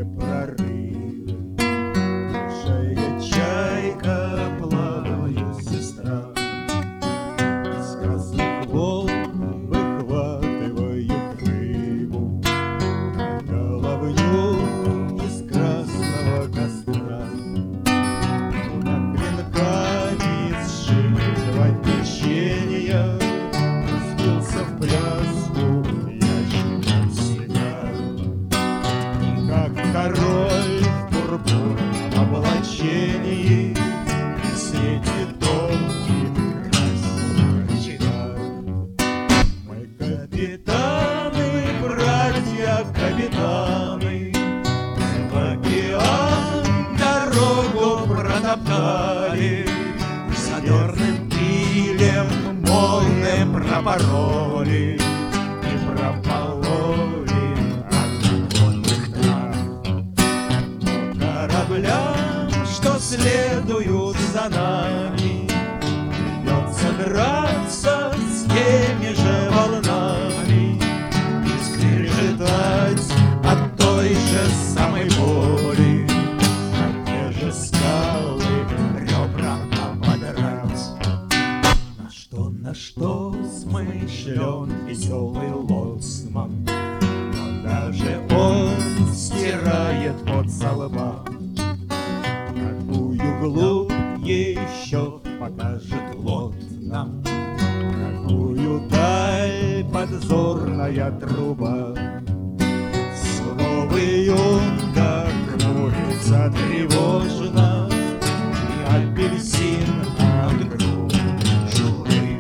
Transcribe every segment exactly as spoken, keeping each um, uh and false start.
новые прорывы. Большая чайка, плаваю, сестра, из красных волн выхватываю рыбу, головню из красного костра. Над клинками сжигого печенья спился в пляску ящик сигар. И как король в пурпурном облачении светит тонкий красный очагар. Мы капитаны, братья капитаны, в океан дорогу протоптали, задорным пилем море пропороли и пропололи от водных трав. Но кораблям, что следуют за нами, придется драться с теми же волнами и скрежетать от той же самой боли, на те же скалы ребра ободрать. На что, на что смышлен веселый лоцман, но даже он стирает пот со лба. Какую глубь еще покажет лот нам, какую даль подзорная труба. Снова юнга кружится тревожно, и апельсин от журы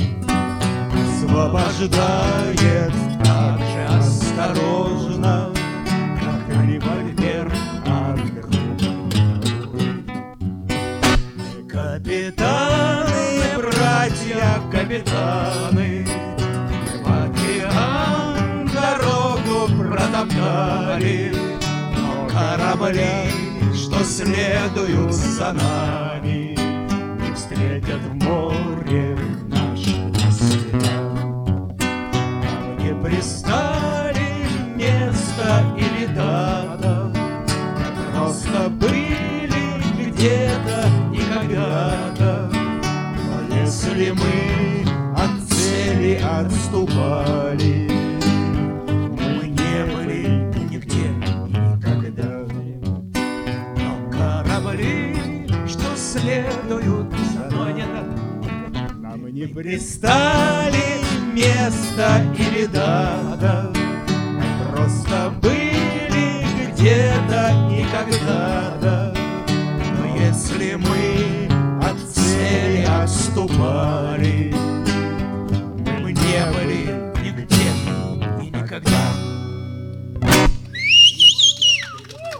освобождает так же осторожно, как револьвер от грубой. Мы капитаны, братья капитаны, в океан дорогу протоптали, но корабли, что следуют за нами, не встретят в море нашего рассвета. Нам не пристали место или дата, мы просто были где-то и когда-то. Но если мы от цели отступали, мы не были нигде и никогда. Но корабли, что следуют за нами, нам не пристали место или дата, мы просто были где-то и когда-то. Но если мы от цели отступали,